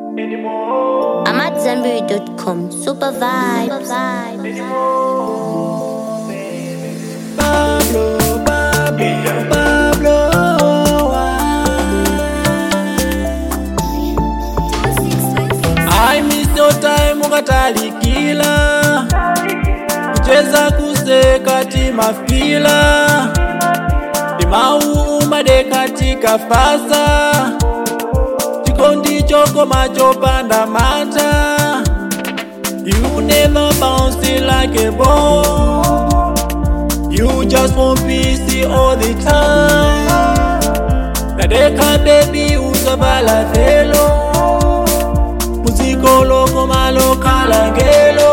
I'm at Zenberry.com. Super vibes. Pablo. I miss your time ukatalikila kucheza kuseka timafila timau umade katika fasa chikondi choko machopanda mata. You never bounce like a ball. You just want peace all the time. Nadeka baby uzabala velo. Muziko loko malo kalangelo.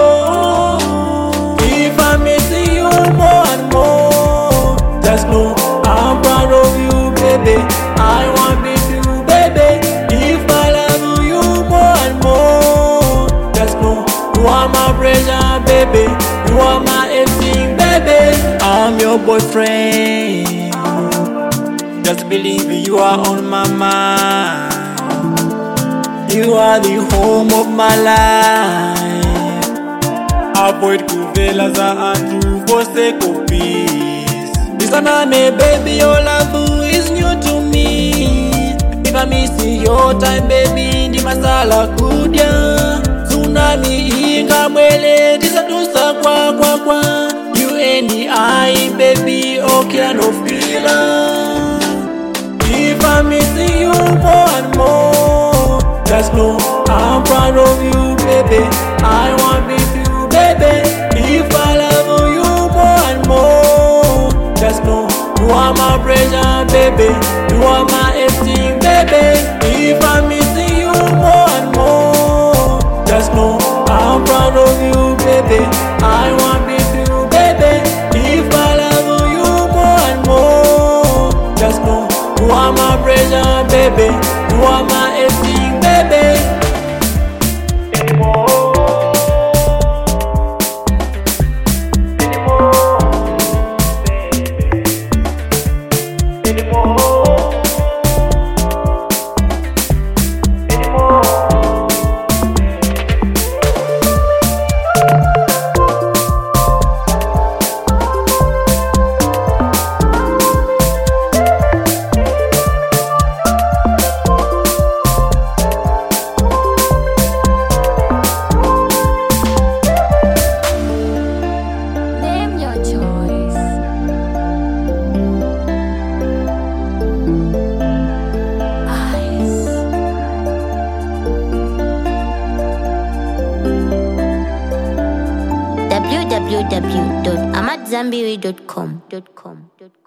If I'm missing you more and more, just know I'm proud of you, baby. I want me to, baby. If I love you more and more, just know you are my treasure, baby. You are my everything, baby. I'm your boyfriend. Just believe you are on my mind. You are the home of my life. Avoid kuvela za antu for sake of peace. Listen to me, baby, your love is new to me. If I miss your time, baby, ndi masala kudya. Tsunami ingamwele tisatusa kwa. You and I, baby, okay, no feeling. If I miss you more and more, just know I'm proud of you, baby. I want me to, baby. If I love you more and more, just know you are my treasure, baby. You are my everything, baby. If I miss you more and more, just know I'm proud of you, baby. I want me to, baby. If I love you more and more, just know you are my treasure, baby. You are my everything, baby. www.amatzambiri.com.